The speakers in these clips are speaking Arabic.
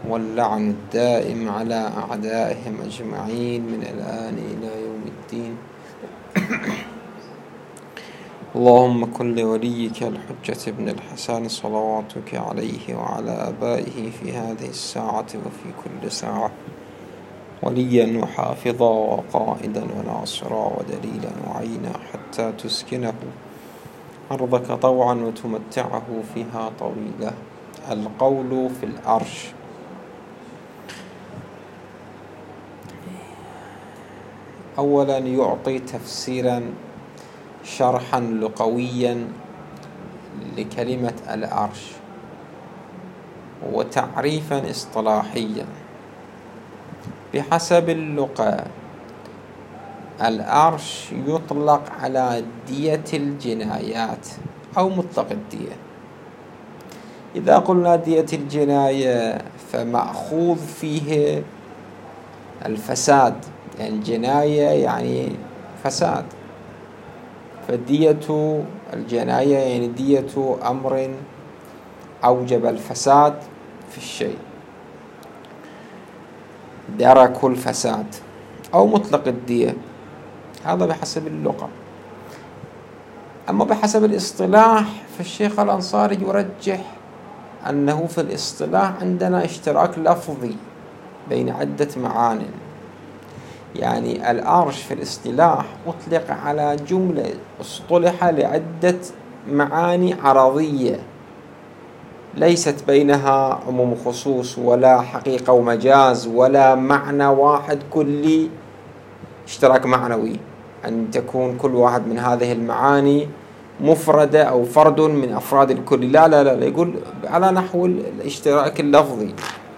واللعن الدائم على أعدائهم أجمعين من الآن إلى يوم الدين. اللهم كن لوليك الحجة بن الحسن صلواتك عليه وعلى آبائه في هذه الساعة وفي كل ساعة وليا وحافظا وقائدا وناصرا ودليلا وعينا حتى تسكنه أرضك طوعا وتمتعه فيها طويلا. القول في العرش. أولا يعطي تفسيرا شرحا لغويا لكلمة العرش وتعريفا اصطلاحيا. بحسب اللغة العرش يطلق على دية الجنايات أو مطلق الدية. إذا قلنا دية الجناية فمأخوذ فيه الفساد، يعني الجناية يعني فساد، فدية الجناية يعني دية أمر أوجب الفساد في الشيء، درك الفساد أو مطلق الدية. هذا بحسب اللغة. أما بحسب الاصطلاح فالشيخ الأنصاري يرجح أنه في الاصطلاح عندنا اشتراك لفظي بين عدة معان. يعني العرش في الاصطلاح أطلق على جملة اصطلح لعدة معاني عرضية ليست بينها عموم خصوص ولا حقيقة ومجاز ولا معنى واحد كلي اشتراك معنوي، أن تكون كل واحد من هذه المعاني مفردة أو فرد من أفراد الكل. لا لا لا، يقول على نحو الاشتراك اللفظي.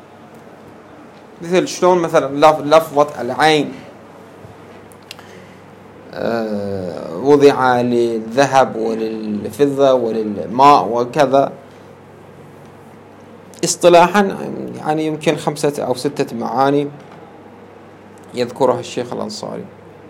مثل شلون مثلا لفظة العين وضع للذهب وللفضة وللماء وكذا. اصطلاحا يعني يمكن 5 أو 6 معاني يذكرها الشيخ الأنصاري.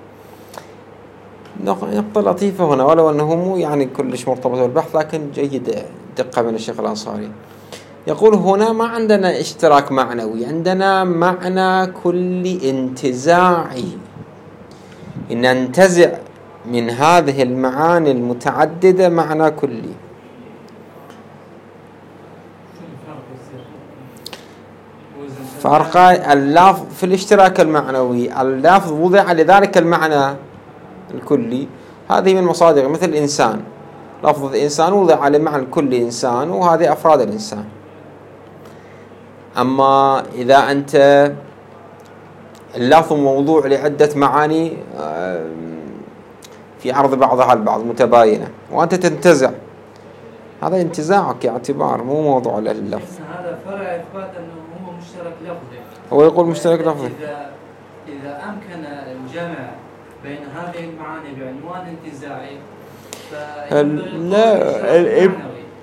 نقطة لطيفة هنا، ولو أنه مو يعني كلش مرتبط بالبحث، لكن جيد دقة من الشيخ الأنصاري. يقول هنا ما عندنا اشتراك معنوي، عندنا معنى كلي انتزاعي، إن ننتزع من هذه المعاني المتعددة معنى كلي. فرق اللفظ في الاشتراك المعنوي، اللفظ وضع لذلك المعنى الكلي. هذه من مصادر مثل الإنسان، لفظ الإنسان وضع لمعنى كل إنسان، وهذه أفراد الإنسان. أما إذا أنت اللفظ موضوع لعدة معاني في عرض بعضها البعض متباينة وأنت تنتزع، هذا انتزاعك اعتبار، مو موضوع لللفظ. هذا فرع إثبات أنه هو مشترك لفظي. هو يقول مشترك لفظي. إذا أمكن الجمع بين هذه المعاني بعنوان انتزاعي لا،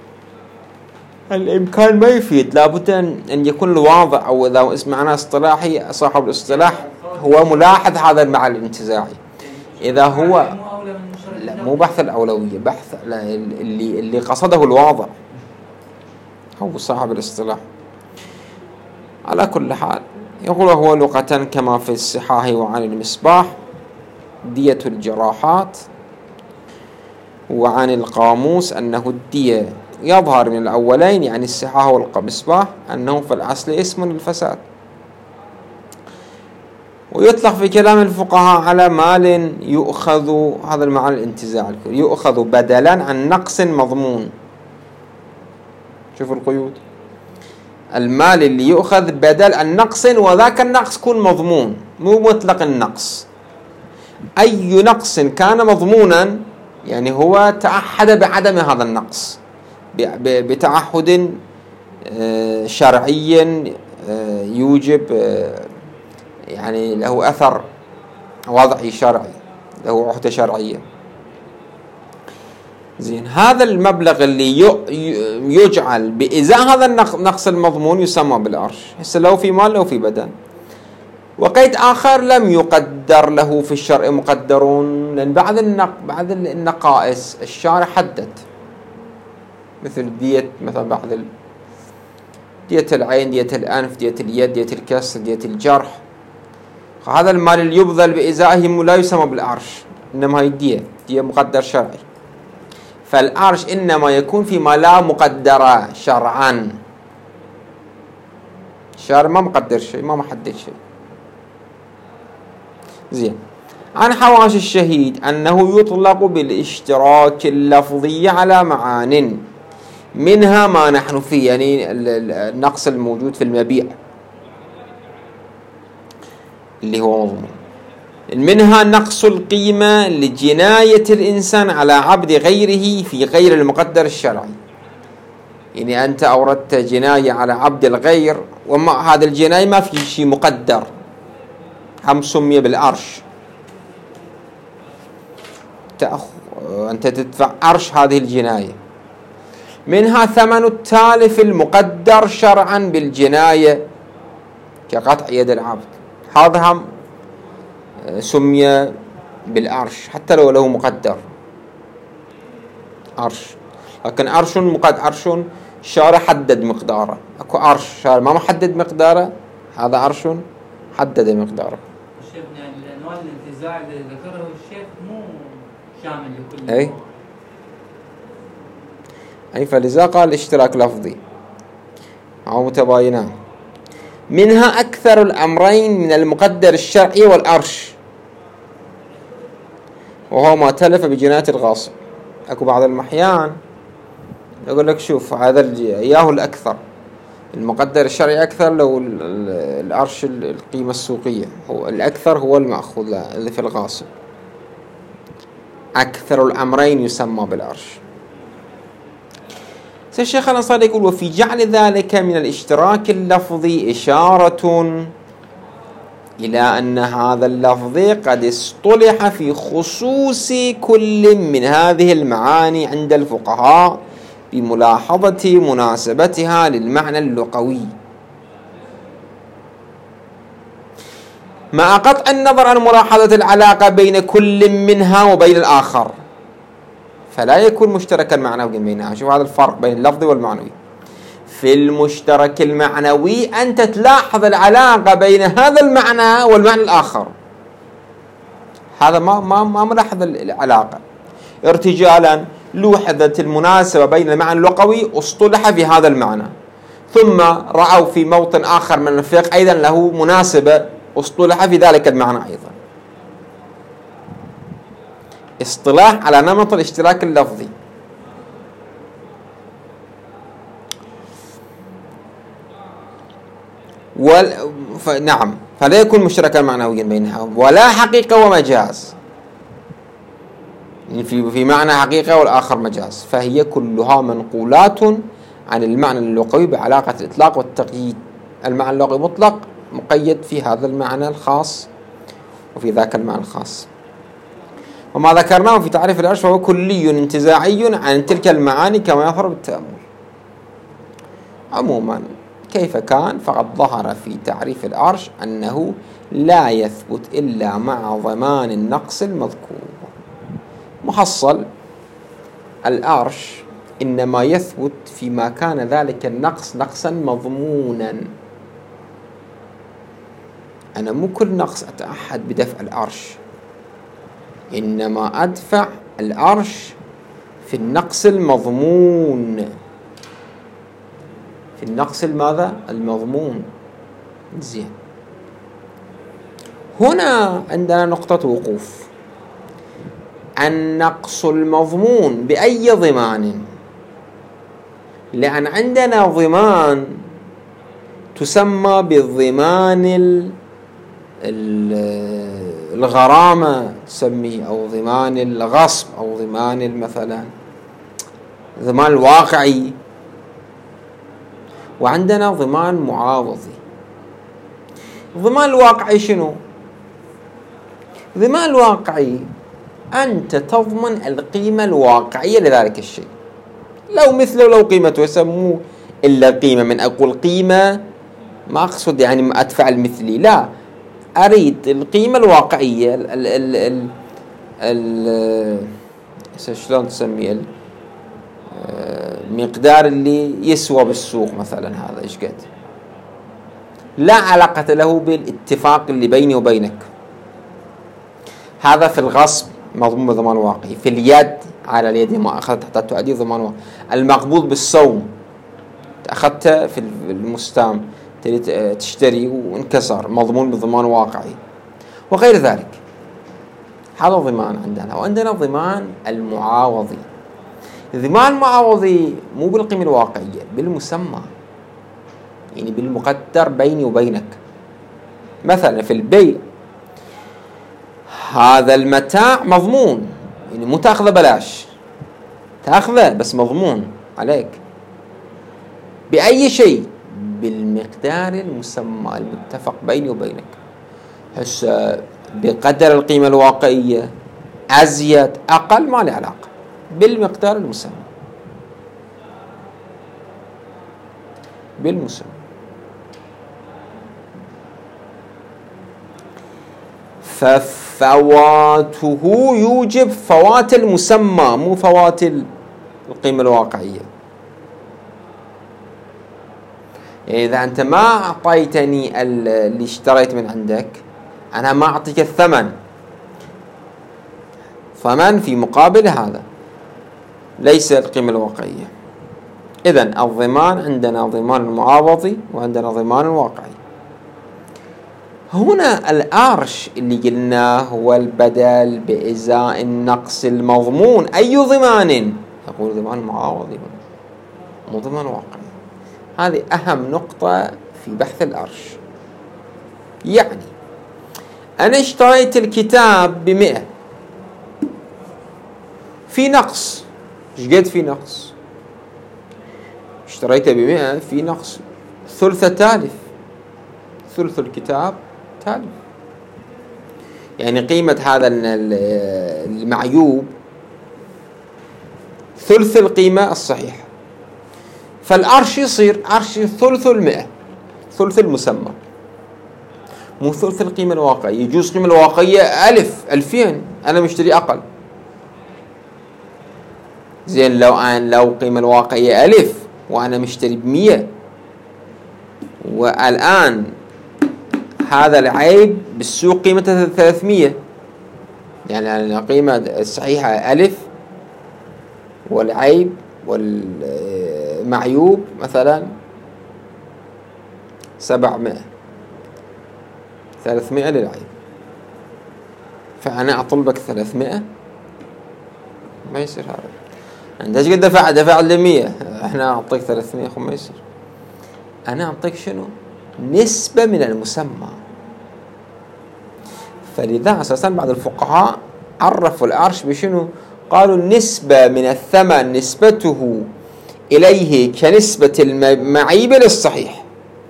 الإمكان ما يفيد، لابد أن يكون الواضع، أو إذا معناه اصطلاحي صاحب الاصطلاح هو ملاحظ هذا المعنى الانتزاعي. إذا هو لا، مو بحث الأولوية، بحث اللي قصده الواضع هو صاحب الاصطلاح. على كل حال يقول هو لغة كما في الصحاح وعن المصباح دية الجراحات، وعن القاموس أنه الدية. يظهر من الأولين يعني الصحاح والمصباح أنه في الأصل اسم للفساد. ويطلق في كلام الفقهاء على مال يؤخذ، هذا المعنى الانتزاع الكلي، يؤخذ بدلا عن نقص مضمون. شوفوا القيود، المال اللي يؤخذ بدل عن نقص، وذاك النقص يكون مضمون، مو مطلق النقص. أي نقص كان مضمونا يعني هو تعهد بعدم هذا النقص بتعهد شرعي يوجب يعني له أثر وضعي شرعي، له عهدة شرعية. زين، هذا المبلغ اللي يجعل بإزاء هذا النقص المضمون يسمى بالعرش. هسه لو في مال لو في بدن. وقيد آخر لم يقدر له في الشرع مقدرون، لأن بعض النقائص الشارع حدد، مثل دية مثلا بعض دية العين، دية الأنف، دية اليد، دية الكسر، دية الجرح. هذا المال اللي يبذل بإزائه لا يسمى بالأرش، إنما هي دية مقدر شرعي. فالأرش إنما يكون فيما لا مقدر شرعا. الشارع ما مقدر شيء، ما محدد شيء. زين. عن حواش الشهيد أنه يطلق بالاشتراك اللفظي على معان، منها ما نحن فيه، يعني النقص الموجود في المبيع اللي هو مضمون. منها نقص القيمة لجناية الإنسان على عبد غيره في غير المقدر الشرعي. يعني أنت أوردت جناية على عبد الغير، وما هذا الجناية ما في شيء مقدر، هم سمي بالأرش. أنت تدفع أرش هذه الجناية. منها ثمن التالف المقدر شرعا بالجناية كقطع يد العبد، هذا هم سمي بالأرش حتى لو له مقدر أرش. لكن أرش أرش شارع حدد مقداره. أكو أرش شارع ما محدد مقداره، هذا أرش حدد مقداره. شيخنا الأنواع الانتزاع اللي ذكره الشيخ مو شامل لكل أي فلذا قال اشتراك لفظي أو متباينان. منها أكثر الأمرين من المقدر الشرعي والأرش، وهو ما تلف بجناية الغاصب. أكو بعض الأحيان يقول لك شوف هذا إياه الأكثر، المقدر الشرعي أكثر، لو الأرش القيمة السوقية هو الأكثر، هو المأخوذ اللي في الغاصب. أكثر الأمرين يسمى بالأرش. الشيخ الأنصاري يقول: وفي جعل ذلك من الاشتراك اللفظي إشارة إلى أن هذا اللفظ قد اصطلح في خصوص كل من هذه المعاني عند الفقهاء بملاحظة مناسبتها للمعنى اللغوي، مع قطع النظر عن ملاحظة العلاقة بين كل منها وبين الآخر، فلا يكون مشتركا معنويا بينها. شوف هذا الفرق بين اللفظي والمعنوي. في المشترك المعنوي أنت تلاحظ العلاقة بين هذا المعنى والمعنى الآخر، هذا ما ملاحظ العلاقة. ارتجالا لوحظت المناسبة بين المعنى اللغوي واصطلح في هذا المعنى، ثم رأوا في موطن آخر من الفقه أيضا له مناسبة واصطلح في ذلك المعنى أيضا. اصطلاح على نمط الاشتراك اللفظي. نعم، فلا يكون مشتركا معنويا بينها، ولا حقيقة ومجاز، في معنى حقيقة والآخر مجاز، فهي كلها منقولات عن المعنى اللغوي بعلاقة الإطلاق والتقييد. المعنى اللغوي مطلق مقيد في هذا المعنى الخاص وفي ذاك المعنى الخاص. وما ذكرناه في تعريف الأرش فهو كلي انتزاعي عن تلك المعاني كما يظهر بالتأمل. عموما كيف كان، فقد ظهر في تعريف الأرش أنه لا يثبت إلا مع ضمان النقص المذكور. محصل الأرش إنما يثبت فيما كان ذلك النقص نقصا مضمونا. أنا مو كل نقص أتعهد بدفع الأرش، إنما أدفع الأرش في النقص المضمون، في النقص الماذا؟ المضمون. زين، هنا عندنا نقطة وقوف. النقص المضمون بأي ضمان؟ لأن عندنا ضمان تسمى بالضمان الغرامة تسميه، أو ضمان الغصب، أو ضمان مثلا ضمان الواقعي، وعندنا ضمان معاوضي. ضمان الواقعي شنو؟ ضمان الواقعي أنت تضمن القيمة الواقعية لذلك الشيء، لو مثله لو قيمته، يسموه إلا قيمة. من أقول قيمة ما أقصد يعني أدفع المثلي، لا، أريد القيمة الواقعية شلون تسميه، المقدار اللي يسوى بالسوق مثلا، هذا إيش قد، لا علاقة له بالاتفاق اللي بيني وبينك. هذا في الغصب مضمون بضمان واقعي. في اليد، على اليد ما أخذت حتى تؤدي ضمان واقعي. المقبوض بالصوم، أخذت في المستام تريد تشتري وانكسر، مضمون بضمان واقعي. وغير ذلك، هذا ضمان عندنا. وعندنا ضمان المعاوضي. الضمان المعاوضي مو بالقيمة الواقعية، بالمسمى، يعني بالمقدر بيني وبينك. مثلا في البيع، هذا المتاع مضمون، يعني مو تاخذه بلاش، تاخذه بس مضمون عليك بأي شيء بالمقدار المسمى المتفق بيني وبينك. هسه بقدر القيمة الواقعية، أزيد أقل ما له علاقة، بالمقدار المسمى، بالمسمى. ففواته يوجب فوات المسمى، مو فوات القيمة الواقعية. إذا أنت ما أعطيتني اللي اشتريت من عندك، أنا ما أعطيك الثمن، ثمن في مقابل هذا، ليس القيمة الواقعية. إذن الضمان عندنا ضمان معاوضي وعندنا ضمان واقعي. هنا الأرش اللي قلناه هو البدل بإزاء النقص المضمون. أي ضمان؟ يقول ضمان معاوضي مو ضمان واقعي. هذه أهم نقطة في بحث الأرش. يعني أنا اشتريت الكتاب ب100، في نقص. ايش قد في نقص؟ اشتريته ب100، في نقص ثلث تالف، ثلث الكتاب تالف. يعني قيمة هذا المعيوب ثلث القيمة الصحيحة. فالأرش يصير أرش ثلث 100، ثلث المسمى، مو ثلث القيمة الواقعية. يجوز القيمة الواقعية 1000 2000، أنا مشتري أقل. زين لو قيمة الواقعية 1000 وأنا مشتري ب100، والآن هذا العيب بالسوق قيمته 300، يعني القيمة الصحيحة 1000 والعيب والمعيوب مثلا 700، 300 للعيب. فأنا أطلبك 300، ما يصير هذا. أنت ايش قد دفع لي 100، احنا أعطيك 300. ما يصير. أنا أعطيك شنو؟ نسبة من المسمى. فلذا أساسا بعض الفقهاء عرفوا الأرش بشنو؟ قالوا النسبة من الثمن نسبته إليه كنسبة المعيب للصحيح.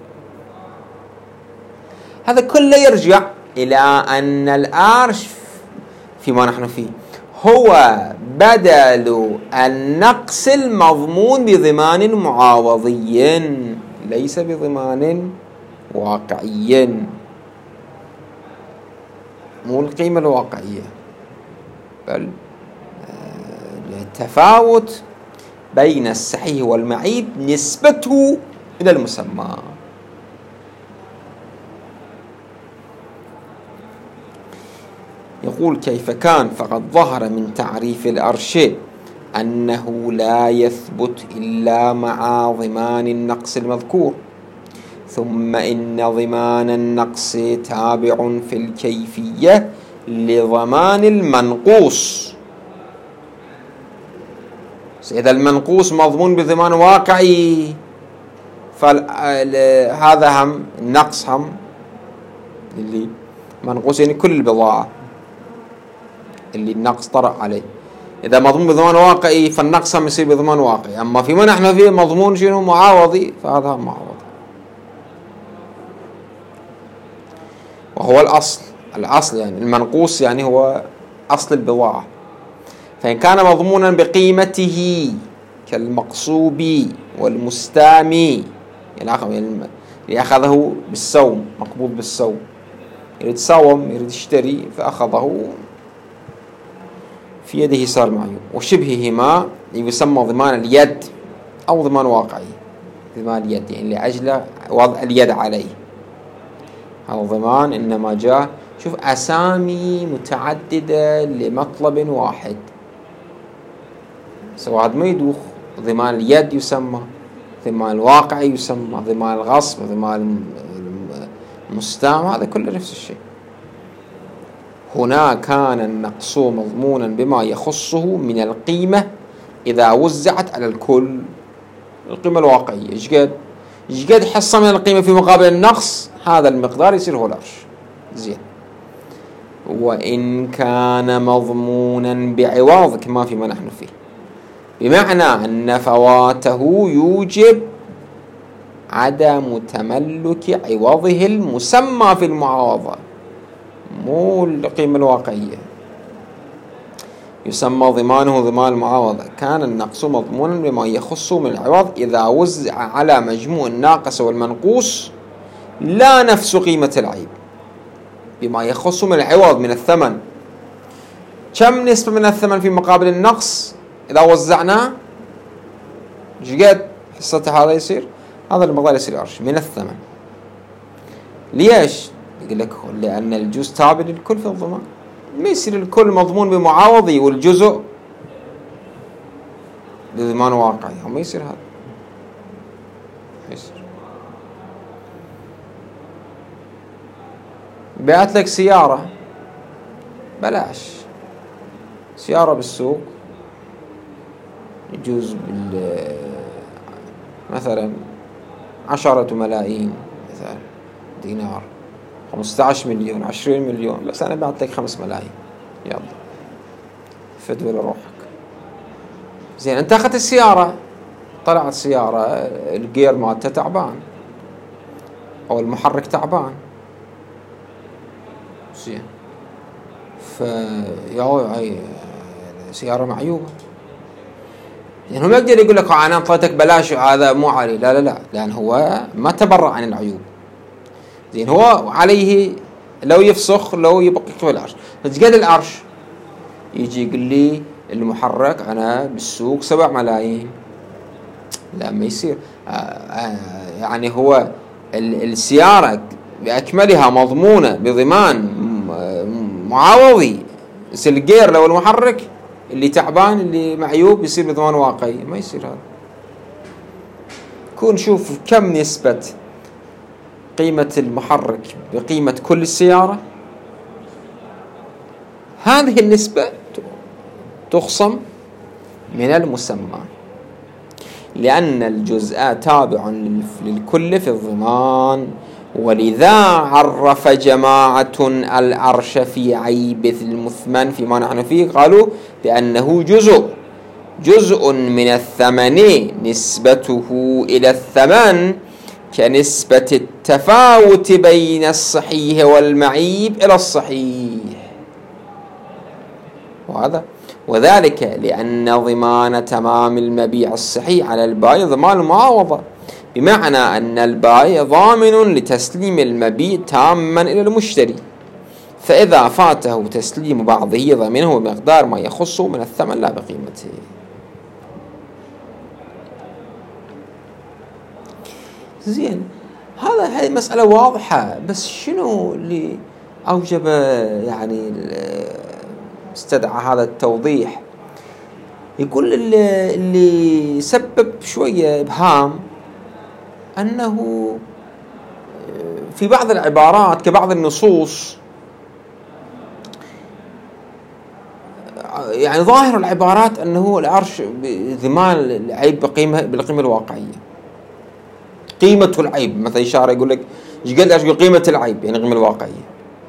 هذا كله يرجع إلى أن الأرش فيما نحن فيه هو بدل النقص المضمون بضمان معاوضي، ليس بضمان واقعي، مو القيمة الواقعية، بل التفاوت بين الصحيح والمعيب نسبته إلى المسمى. يقول كيف كان فقد ظهر من تعريف الأرش أنه لا يثبت إلا مع ضمان النقص المذكور، ثم إن ضمان النقص تابع في الكيفية لضمان المنقوص. إذا المنقوص مضمون بضمان واقعي، فهذا هم النقص هم اللي منقوص، يعني كل البضاعة اللي النقص طرأ عليه. إذا مضمون بضمان واقعي فالنقص هم يصير بضمان واقعي. أما فيما نحن فيه مضمون شنو؟ معاوضي، فهذا هم معاوضي، وهو الأصل يعني المنقوص يعني هو أصل البضاعة. فإن كان مضمونا بقيمته كالمقصوب والمستامي، يعني اللي أخذه بالسوم، مقبوض بالسوم، يريد صوم، يريد يشتري فأخذه في يده صار معيوب. وشبههما يسمى ضمان اليد أو ضمان واقعي. ضمان اليد يعني لأجل وضع اليد عليه. هذا الضمان إنما جاء شوف أسامي متعددة لمطلب واحد، سواء هذا ما يدوخ. ضمان اليد يسمى، ضمان الواقعي يسمى، ضمان الغصب، ضمان المستعمل، هذا كله نفس الشيء. هنا كان النقص مضمونا بما يخصه من القيمة إذا وزعت على الكل. القيمة الواقعية إيش قد حصة من القيمة في مقابل النقص، هذا المقدار يصير هو العرش. زين. وإن كان مضمونا بعوض كما فيما نحن فيه، بمعنى أن فواته يوجب عدم تملك عوضه المسمى في المعاوضة، مو القيمة الواقعية. يسمى ضمانه ضمان المعاوضة. كان النقص مضمونا بما يخصه من العوض إذا وزع على مجموع الناقص والمنقوص لا نفس قيمة العيب. بما يخصه من العوض من الثمن، كم نسبة من الثمن في مقابل النقص إذا وزعناه، ايش قد حصته هذا يصير؟ هذا المقدار يصير عرش من الثمن. ليش؟ يقول لك لأن الجزء تابع للكل في الضمان، ما يصير الكل مضمون بمعاوضي والجزء بضمان واقعي، ما يصير هذا. ما يصير. بعت لك سيارة بلاش، سيارة بالسوق يجوز مثلا 10 ملايين مثلا دينار، 15 مليون، 20 مليون، بس أنا بعت لك 5 ملايين، يلا فد ولا روحك. زين، أنت أخذت السيارة، طلعت سيارة الجير مالتها تعبان أو المحرك تعبان، زين، يا سيارة معيوبة. يعني هو ما يقدر يقول لك أنا أعطيتك بلاش وهذا مو علي، لا لا لا، لأن هو ما تبرع عن العيوب. زين، هو عليه لو يفسخ لو يبقى في العرش، ايش قد العرش؟ يجي يقول لي المحرك أنا بالسوق 7 ملايين، لا ما يصير. يعني هو السيارة بأكملها مضمونة بضمان معاوضي، بس الجير لو المحرك اللي تعبان اللي معيوب يصير بضمان واقعي، ما يصير هذا. كون شوف كم نسبة قيمة المحرك بقيمة كل السيارة، هذه النسبة تخصم من المسمى، لأن الجزء تابع للكل في الضمان. ولذا عرف جماعة العرش في عيب المثمن فيما نحن فيه، قالوا بأنه جزء من الثمن نسبته إلى الثمن كنسبة التفاوت بين الصحيح والمعيب إلى الصحيح. وذلك لأن ضمان تمام المبيع الصحيح على البائع ضمان المعاوضة، بمعنى أن البائع ضامن لتسليم المبيع تاما إلى المشتري، فإذا فاته تسليم بعضه ضمنه بمقدار ما يخصه من الثمن لا بقيمته. زين، هذه مسألة واضحة، بس شنو اللي أوجب يعني استدعى هذا التوضيح؟ يقول اللي سبب شوية إبهام أنه في بعض العبارات كبعض النصوص، يعني ظاهر العبارات أنه العرش ضمان العيب بالقيمة الواقعية، قيمة العيب. مثلا إشارة يقول لك إيش قد قيمة العيب، يعني القيمة الواقعية.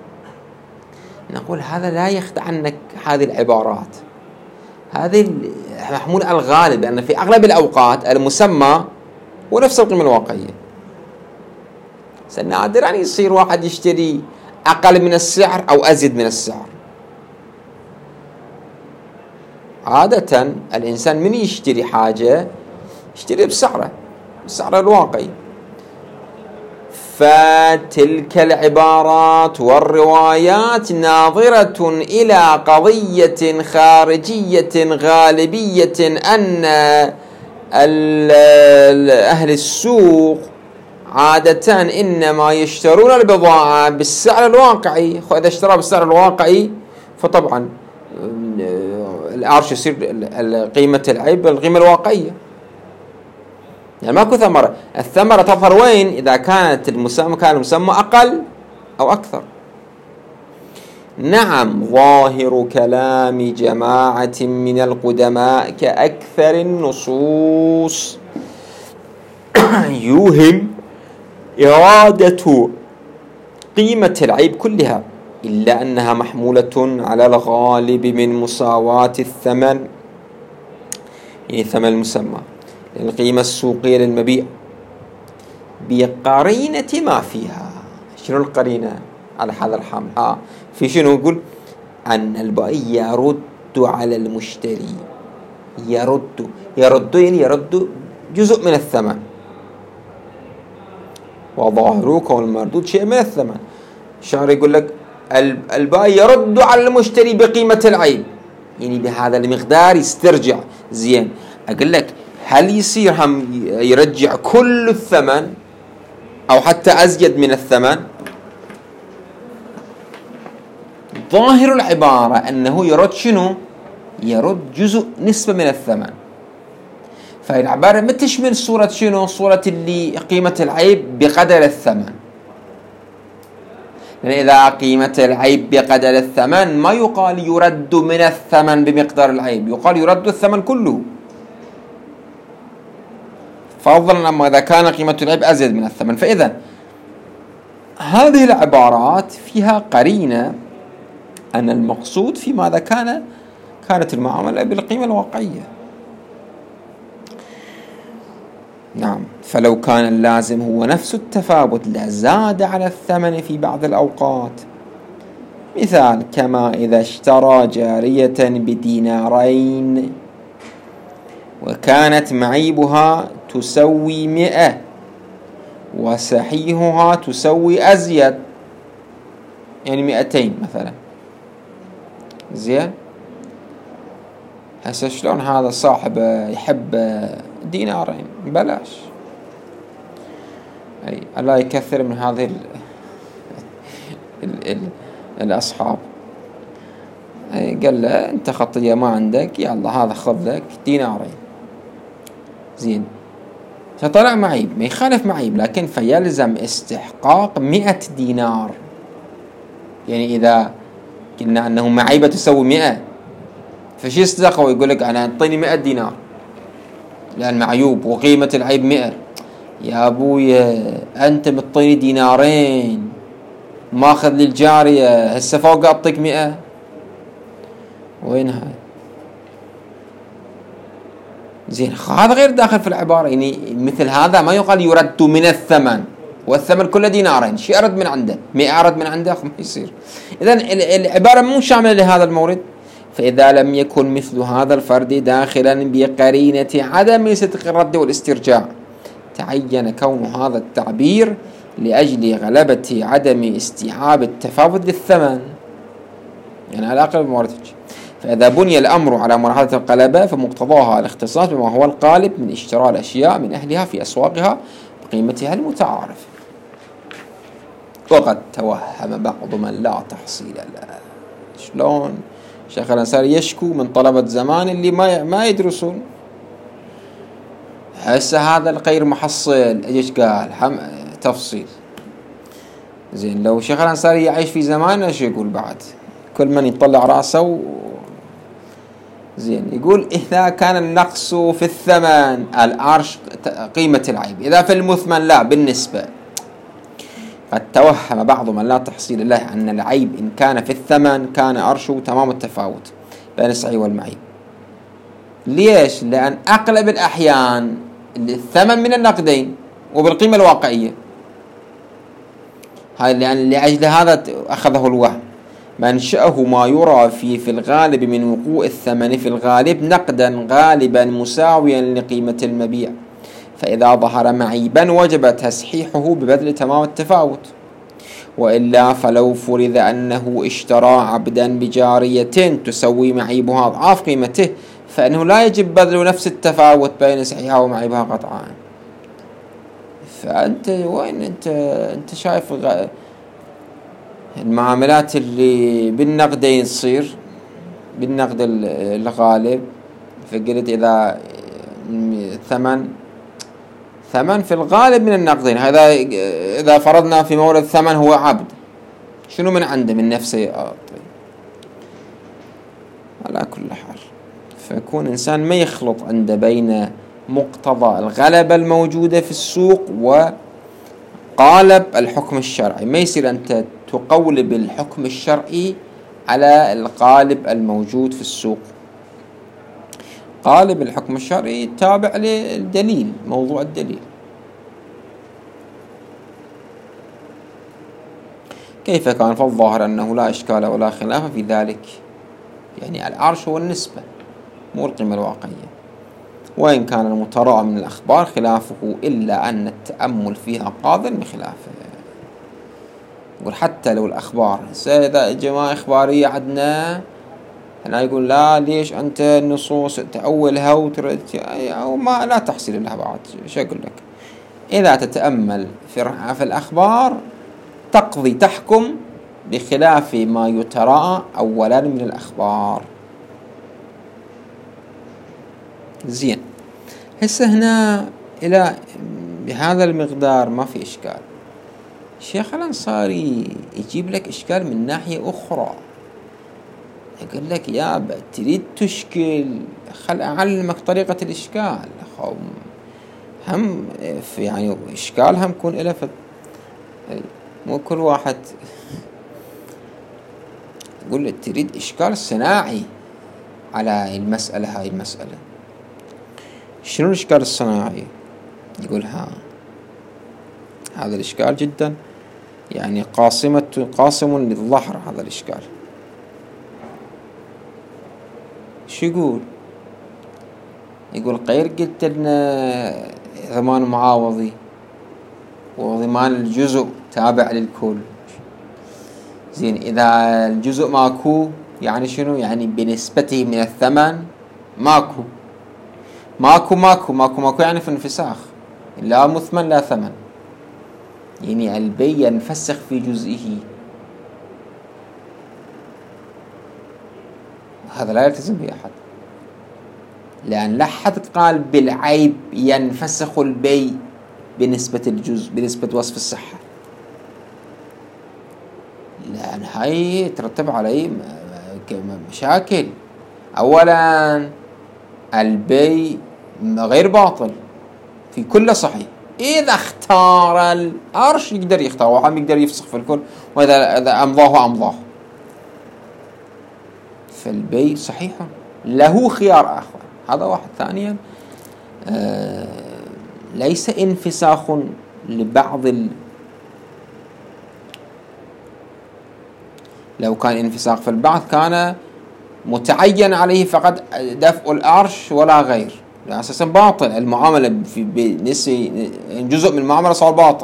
نقول هذا لا يخدع عنك، هذه العبارات هذه محمول على الغالب، لأن في أغلب الأوقات المسمى هو نفس القيمة الواقعية. نادر يعني يصير واحد يشتري أقل من السعر أو أزيد من السعر. عادة الإنسان من يشتري حاجة يشتري بسعره الواقعي. فتلك العبارات والروايات ناظرة إلى قضية خارجية غالبية، أن أهل السوق عادة إنما يشترون البضاعة بالسعر الواقعي، وإذا اشترى بالسعر الواقعي فطبعا الأرش يصير قيمة العيب بالقيمة الواقعية، يعني ماكو ثمرة. الثمرة تظهر وين؟ إذا كان المسمى أقل أو أكثر. نعم، ظاهر كلام جماعة من القدماء كأكثر النصوص يوهم إرادة قيمة العيب كلها، إلا أنها محمولة على الغالب من مساواة الثمن، يعني ثمن المسمى، القيمة السوقية للمبيع بقرينة ما فيها. شنو القرينة على هذا الحمل؟ في شنو؟ يقول أن البائع يرد على المشتري، يرد يعني يرد جزء من الثمن، وظاهره كون المردود شيء من الثمن. الشاعر يقول لك البائع يرد على المشتري بقيمة العيب، يعني بهذا المقدار يسترجع. زين، أقول لك هل يصير هم يرجع كل الثمن أو حتى أزيد من الثمن؟ ظاهر العبارة أنه يرد شنو؟ يرد جزء نسبة من الثمن. فالعبارة ما تشمل صورة شنو؟ صورة اللي قيمة العيب بقدر الثمن، لأن إذا قيمة العيب بقدر الثمن ما يقال يرد من الثمن بمقدار العيب، يقال يرد الثمن كله، فضلا أما إذا كان قيمة العيب أزيد من الثمن. فإذا هذه العبارات فيها قرينة أن المقصود في ماذا كانت المعاملة بالقيمة الواقعية. نعم، فلو كان اللازم هو نفس التفاوت لزاد على الثمن في بعض الأوقات. مثال كما إذا اشترى جارية بدينارين وكانت معيبها تسوي 100 وصحيحها تسوي أزيد، يعني 200 مثلا. زين، هسه شلون هذا صاحب يحب دينارين بلاش، أي الله يكثر من هذه الأصحاب. قال له أنت خطية ما عندك، يلا هذا خذ لك دينارين. زين، فطلع معيب، ما يخالف معيب، لكن فيلزم استحقاق 100 دينار. يعني إذا قلنا أنه معيبة تسوي 100، فشي يصدقه يقول لك أنا أعطيني 100 دينار لأن معيوب وقيمة العيب 100. يا أبويا أنت بتطيني دينارين ماخذ لي الجارية، هسه فوق أعطيك 100، وين هاي؟ زين، هذا غير داخل في العبارة. يعني مثل هذا ما يقال يرد من الثمن، والثمن كله دينارين، شي أرد من عنده 100 أرد من عنده، ما يصير. إذن العبارة مو شاملة لهذا المورد. فإذا لم يكن مثل هذا الفرد داخلا بقرينة عدم صدق الرد والاسترجاع، تعين كون هذا التعبير لأجل غلبة عدم استيعاب التفاوت للثمن، يعني على الأقل بمورد. فإذا بني الأمر على ملاحظة القلبة فمقتضاها الاختصاص بما هو القالب من اشتراء الأشياء من أهلها في أسواقها بقيمتها المتعارف. وقد توهم بعض من لا تحصيل له. شلون شيخ الأنصاري يشكو من طلبة زمان اللي ما يدرسون، هسه هذا الغير محصل ايش قال تفصيل. زين، لو شيخ الأنصاري يعيش في زماننا ايش يقول بعد؟ كل من يطلع رأسه. زين، يقول إذا كان النقص في الثمن الأرش قيمة العيب، إذا في المثمن لا بالنسبة. قد توهم بعض من لا تحصيل له أن العيب إن كان في الثمن كان أرشه تمام التفاوت بين الصحيح والمعيب. ليش؟ لأن أغلب الأحيان الثمن من النقدين وبالقيمة الواقعية. هاي لأن لأجل هذا أخذه الوهم. منشأه ما يرى في الغالب من وقوع الثمن في الغالب نقدا غالبا مساويا لقيمة المبيع، فإذا ظهر معيبا وجب تصحيحه ببذل تمام التفاوت. وإلا فلو فرض أنه اشترى عبدا بجارية تسوي معيبها أضعاف قيمته فإنه لا يجب بذل نفس التفاوت بين صحيحة ومعيبها قطعا. فأنت وين أنت شايف المعاملات اللي بالنقدين تصير بالنقد الغالب، فقلت إذا ثمن في الغالب من النقدين، هذا إذا فرضنا في مورد ثمن هو عبد، شنو من عنده من نفسه؟ طيب. على كل حال، فيكون إنسان ما يخلط عنده بين مقتضى الغلبة الموجودة في السوق وقالب الحكم الشرعي. ما يصير أنت تقولب الحكم الشرعي على القالب الموجود في السوق. قالب الحكم الشرعي تابع للدليل، موضوع الدليل. كيف كان؟ فالظاهر أنه لا إشكال ولا خلاف في ذلك، يعني العرش هو النسبة مو القيمة الواقعية، وإن كان المتراءى من الأخبار خلافه إلا أن التأمل فيها قاضٍ بخلافه. يقول حتى لو الأخبار إذا جماعة إخبارية عندنا هنا يقول لا، ليش أنت النصوص تأولها وترد أو ما لا تحصيل لها بعد. شو أقول لك؟ إذا تتأمل في الأخبار تقضي تحكم بخلاف ما يتراءى أولا من الأخبار. زين، هسه هنا إلى بهذا المقدار ما في إشكال. الشيخ الأنصاري يجيب لك إشكال من ناحية أخرى، يقول لك يا تريد تشكل، خل أعلمك طريقة الإشكال. هم يعني إشكال هم يكون إلى مو كل واحد يقول لك تريد إشكال صناعي على المسألة. هاي المسألة شنو الإشكال الصناعي؟ يقول هذا الإشكال جدا يعني قاسم للظهر. هذا الإشكال شو يقول؟ يقول غير قلت لنا ضمان معاوضي وضمان الجزء تابع للكل. زين، إذا الجزء ماكو يعني شنو؟ يعني بنسبته من الثمن ماكو يعني في انفساخ، لا مثمن لا ثمن، يعني البيع ينفسخ في جزئه. هذا لا يلتزم به أحد، لأن لا أحد قال بالعيب ينفسخ البيع بنسبة الجزء بنسبة وصف الصحة، لأن هاي ترتب عليه مشاكل. أولا البيع غير باطل في كل صحيح، إذا اختار العرش يقدر يختار، وعم يقدر يفسخ في الكل، وإذا أمضاه فالبيع صحيح له خيار آخر. هذا واحد. ثانيا ليس انفساخ لبعض لو كان انفساخ في البعض كان متعين عليه فقط دفع العرش ولا غير، يعني أساسا باطل المعاملة بنسي جزء من المعاملة صار باطل.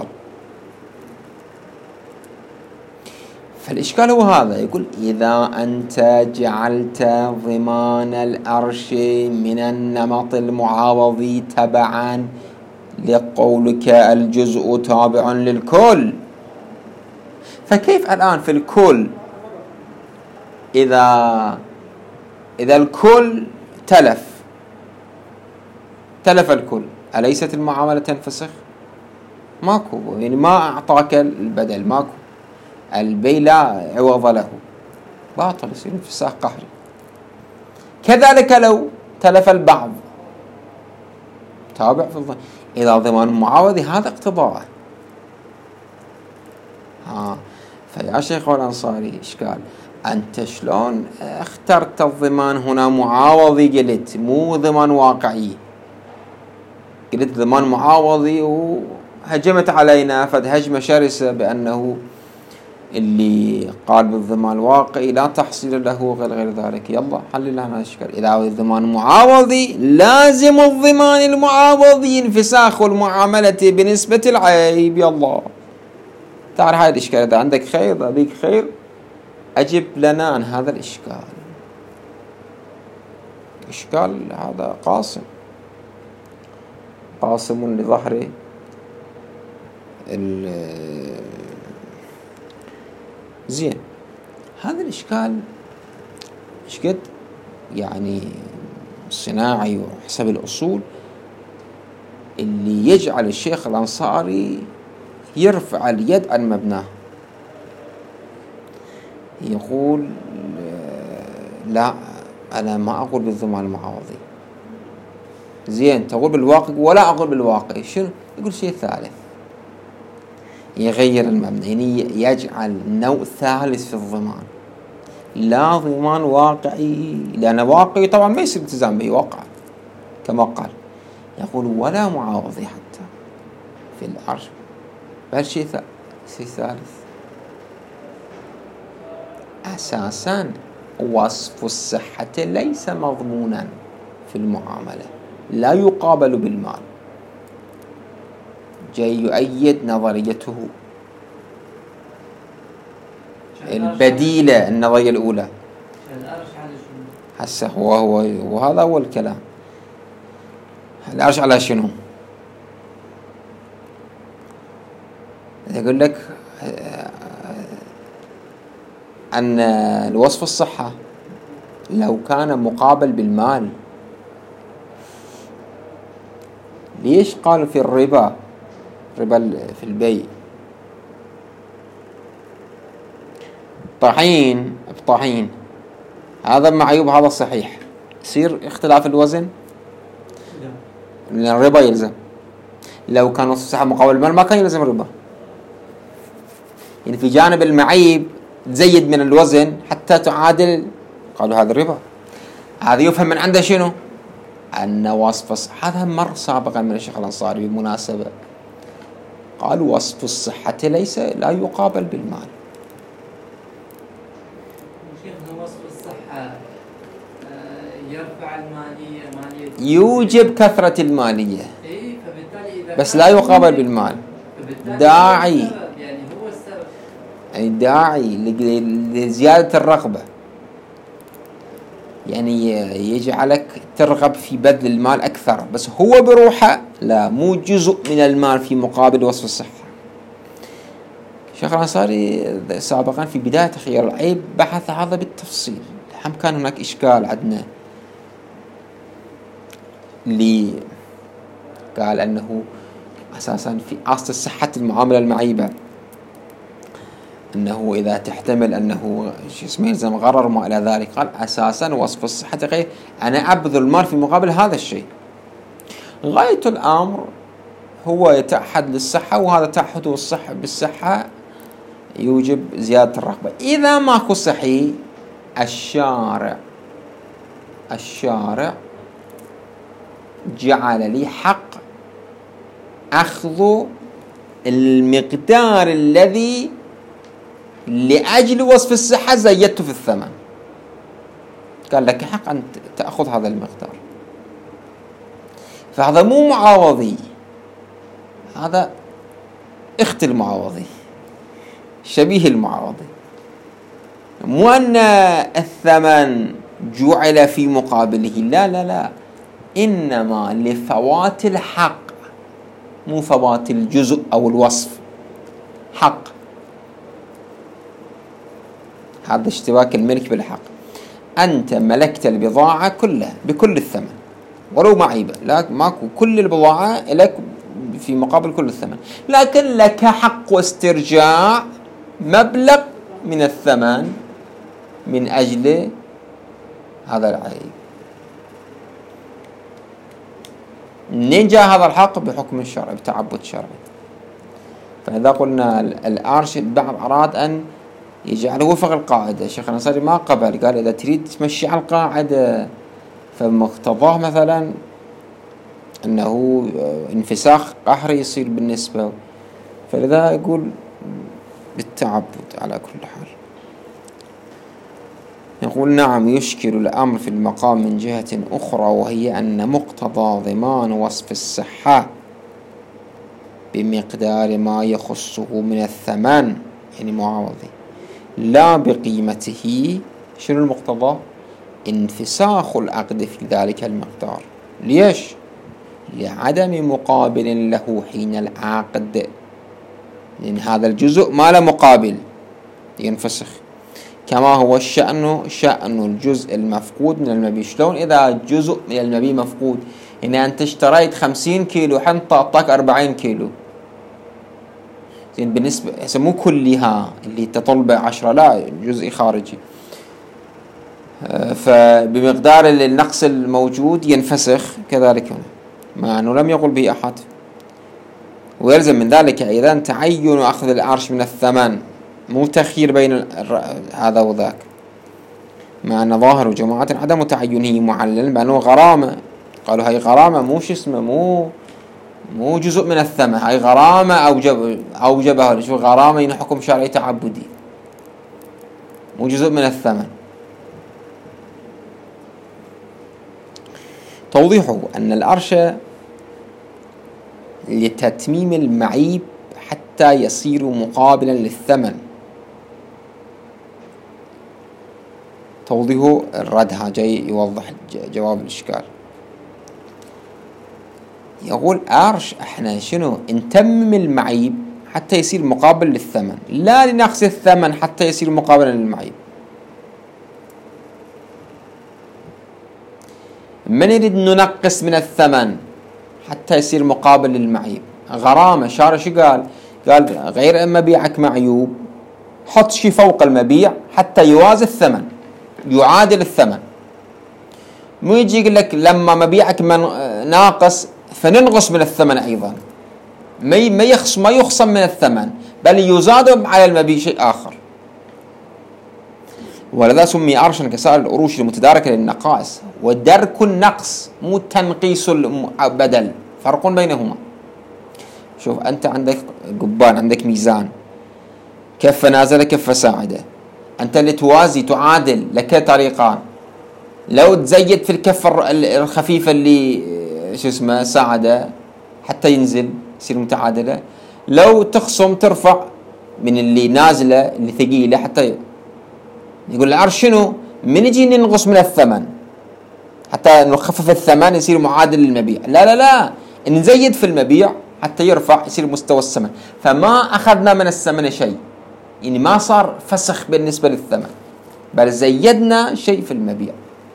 فالإشكال هو هذا، يقول إذا أنت جعلت ضمان العرش من النمط المعاوضي تبعا لقولك الجزء تابع للكل، فكيف الآن في الكل إذا الكل تلف الكل، أليست المعاملة تنفسخ؟ ماكو، يعني ما أعطاك البدل، ماكو، البيع لا عوض له، باطل، يصير انفساخ قهري. كذلك لو تلف البعض تابع في الضمان، إذا ضمان معاوضي هذا اقتضاء. فيا شيخ الأنصاري إشكال، أنت شلون اخترت الضمان هنا معاوضي؟ قلت مو ضمان واقعي، قلت ضمان معاوضي، وهجمت علينا هجمة شرسة بأنه اللي قال بالضمان الواقعي لا تحصيل له غير ذلك. يلا حل لنا هذا الإشكال. إذا الضمان معاوضي لازم الضمان المعاوضي انفساخ المعاملة بنسبة العيب. يلا تعال هاي الإشكال، إذا عندك خير أبيك خير أجب لنا عن هذا الإشكال. إشكال هذا قاسم لظهر زين. هذا الإشكال إشكال يعني صناعي وحسب الأصول اللي يجعل الشيخ الأنصاري يرفع اليد عن مبناه، يقول لا أنا ما أقول بالضمان المعوضي. زين تقول بالواقع ولا أقول بالواقع، شنو؟ يقول شيء ثالث يغير المبنى، يعني يجعل نوع ثالث في الضمان، لا ضمان واقعي، لأن واقعي طبعا ما يصير التزام به واقع كما قال، يقول ولا معاوضي حتى في العرش، بل شيء ثالث. أساسا وصف الصحة ليس مضمونا في المعاملة، لا يقابل بالمال، جاي يؤيد نظريته البديلة النظرية الأولى. هسه وهذا هو الكلام. العرش على شنو؟ يقول لك أن الوصف الصحة لو كان مقابل بالمال، ليش قال في الربا في البيع بطحين هذا معيوب هذا صحيح، يصير اختلاف الوزن؟ لأن الربا يلزم. لو كان وصف الصحة مقابل المال ما كان يلزم الربا، يعني في جانب المعيب تزيد من الوزن حتى تعادل، قالوا هذا الربا. هذا يفهم من عنده شنو؟ أن وصف الصحة، هذا مر سابقا من الشيخ الأنصاري بالمناسبة، قال وصف الصحة لا يقابل بالمال. شيخنا وصف الصحة يرفع المالية، يوجب كثرة المالية، فبالتالي إذا بس لا يقابل بالمال، داعي يعني هو السبب، يعني داعي لزيادة الرغبة، يعني يجعلك ترغب في بذل المال أكثر، بس هو بروحه لا، مو جزء من المال في مقابل وصف الصحة. الشيخ الأنصاري سابقا في بداية خيار العيب بحث هذا بالتفصيل، هم كان هناك إشكال عندنا، قال أنه أساسا في أصل صحة المعاملة المعيبة أنه إذا تحتمل أنه يلزم غرر وما إلى ذلك، قال أساسا وصف الصحة غير، أنا أبذل المال في مقابل هذا الشيء. غاية الأمر هو يتعهد للصحة، وهذا تعهده الصحة بالصحة يوجب زيادة الرغبة. إذا ماكو صحي، الشارع جعل لي حق أخذ المقدار الذي لأجل وصف الصحة زيدته في الثمن، قال لك حق أن تأخذ هذا المقدار. فهذا مو معاوضي، هذا اخت المعاوضي، شبيه المعاوضي، مو أن الثمن جعل في مقابله، لا، إنما لفوات الحق، مو فوات الجزء أو الوصف، حق. هذا اشتراك الملك بالحق، أنت ملكت البضاعة كلها بكل الثمن ولو معيبة، لا ماكو، كل البضاعة لك في مقابل كل الثمن، لكن لك حق استرجاع مبلغ من الثمن من أجل هذا العيب. نجا هذا الحق بحكم الشرع، بتعبد شرعي. فإذا قلنا الأرشد بعض أراد أن يجعله وفق القاعدة، الشيخ الأنصاري ما قبل، قال إذا تريد تمشي على القاعدة فمقتضاه مثلا أنه انفساخ قهري يصير بالنسبة، فلذا يقول بالتعبد على كل حال. يقول نعم يشكل الأمر في المقام من جهة أخرى، وهي أن مقتضى ضمان وصف الصحة بمقدار ما يخصه من الثمن، يعني معاوضي، لا بقيمته. شنو المقتضى؟ انفساخ العقد في ذلك المقدار. ليش؟ لعدم مقابل له حين العقد، لأن هذا الجزء ما له مقابل ينفسخ، كما هو شأن الجزء المفقود من المبيع. شلون إذا جزء من المبيع مفقود؟ إن أنت اشتريت 50 كيلو حنطة أعطاك 40 كيلو، زين بالنسبة مو كلها اللي تطلبه 10، لا جزء خارجي، فبمقدار النقص الموجود ينفسخ. كذلك هنا مع أنه لم يقل به أحد. ويلزم من ذلك أيضا تعين أخذ العرش من الثمن، مو تخيير بين هذا وذاك، مع أن ظاهر جماعة عدم تعينه معلل بأنه غرامة. قالوا هاي غرامة مو شو اسمه، مو جزء من الثمن، هاي غرامة أوجبها. شو غرامة؟ يعني حكم شرعي تعبدي، مو جزء من الثمن. توضيحه أن العرش لتتميم المعيب حتى يصير مقابلا للثمن. توضيحه الردها جاي يوضح جواب الإشكال. يقول عرش احنا شنو نتمم المعيب حتى يصير مقابل للثمن، لا لنقص الثمن حتى يصير مقابلا للمعيب. ما نريد ننقص من الثمن حتى يصير مقابل للمعيب. غرامة شارع شو قال غير أن مبيعك معيوب حط شي فوق المبيع حتى يوازي الثمن، يعادل الثمن. مو يجي يقول لك لما مبيعك ناقص فننقص من الثمن أيضا، ما يخصم من الثمن، بل يزاد على المبيع شيء آخر. ولذا سمي عرشا كسائر العروش المتداركة للنقائص، ودرك النقص مو تنقيص البدل، فرق بينهما. شوف أنت عندك قبان، عندك ميزان، كفة نازلة كفة ساعدة، أنت اللي توازي تعادل لك طريقان. لو تزيد في الكفة الخفيفة اللي شو اسمه ساعدة حتى ينزل يصير متعادلة، لو تخصم ترفع من اللي نازلة اللي ثقيلة حتى يقول العرش شنو؟ من يجي ننقص من الثمن حتى نخفف الثمن يصير معادل للمبيع. لا نزيد في المبيع حتى يرفع يصير مستوى الثمن، فما أخذنا من الثمن شيء، يعني ما صار فسخ بالنسبة للثمن، بل زيدنا شيء في المبيع.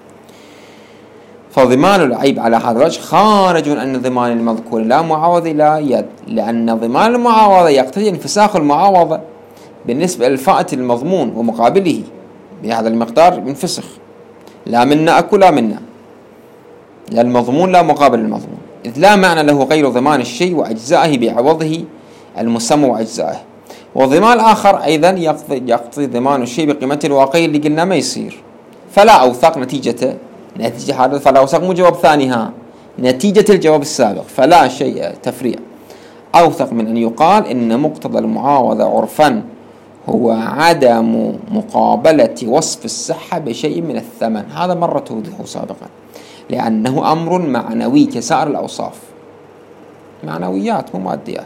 فضمان العيب على هذا الوجه خارج عن ضمان المذكور، لا معاوضة لا يد، لأن ضمان المعاوضة يقتضي انفساخ المعاوضة بالنسبة للفائت المضمون ومقابله بهذا المقدار ينفسخ، لا منا أكو لا منا، لا المضمون لا مقابل المضمون، إذ لا معنى له غير ضمان الشيء وأجزائه بعوضه المسمى وأجزائه. وضمان الآخر أيضا يقتضي ضمان الشيء بقيمته الواقعية اللي قلنا ما يصير. فلا أوثق نتيجة هذا، فلا أوثق مو جواب ثاني، نتيجة الجواب السابق، فلا شيء تفريع أوثق من أن يقال إن مقتضى المعاوضة عرفا هو عدم مقابلة وصف الصحة بشيء من الثمن. هذا مرة توضيحه سابقا، لأنه أمر معنوي كسائر الأوصاف، معنويات مو ماديات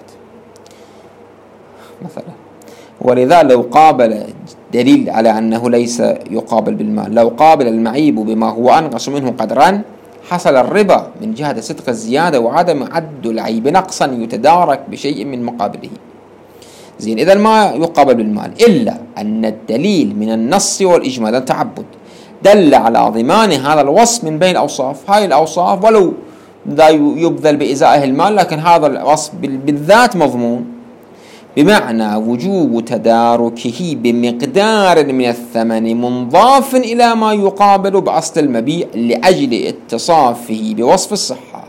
مثلا. ولذا لو قابل دليل على أنه ليس يقابل بالمال، لو قابل المعيب بما هو أنقص منه قدرا حصل الربا من جهة صدق الزيادة وعدم عد العيب نقصا يتدارك بشيء من مقابله. زين إذا ما يقابل بالمال، إلا أن الدليل من النص والإجمال التعبد دل على ضمان هذا الوصف من بين الأوصاف. هاي الأوصاف ولو لا يبذل بإزائه المال، لكن هذا الوصف بالذات مضمون، بمعنى وجوب تداركه بمقدار من الثمن منضاف إلى ما يقابل بأصل المبيع لأجل اتصافه بوصف الصحة.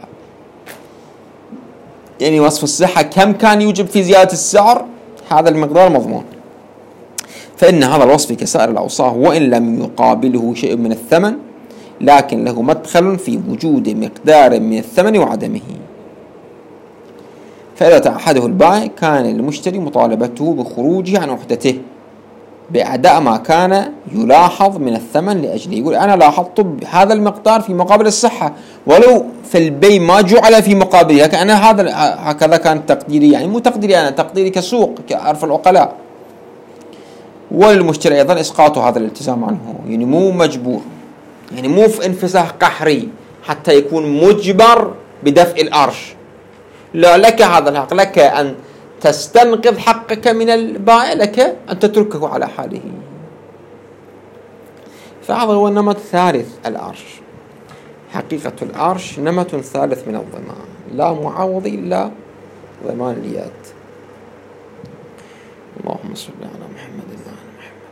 يعني وصف الصحة كم كان يوجب في زيادة السعر، هذا المقدار مضمون. فإن هذا الوصف كسائر الأوصاف وإن لم يقابله شيء من الثمن، لكن له مدخل في وجود مقدار من الثمن وعدمه. فإذا تعهده البائع كان المشتري مطالبته بخروجه عن وحدته بأداء ما كان يلاحظ من الثمن لأجله. يقول أنا لاحظت بهذا المقدار في مقابل الصحة، ولو في البيع ما جعل في مقابله، لكن أنا هكذا كان تقديري، يعني مو تقديري أنا، تقديري كسوق كعرف العقلاء. وللمشتري أيضا إسقاط هذا الالتزام عنه، يعني مو مجبور، يعني مو في انفساخ قهري حتى يكون مجبر بدفع الأرش. لا، لك هذا الحق، لك أن تستنقذ حقك من البائع، لك أن تتركه على حاله. فهذا هو النمط الثالث، الأرش. حقيقة الأرش نمط ثالث من الضمان، لا معوض إلا ضمان اليد. اللهم صل على محمد وعلى محمد.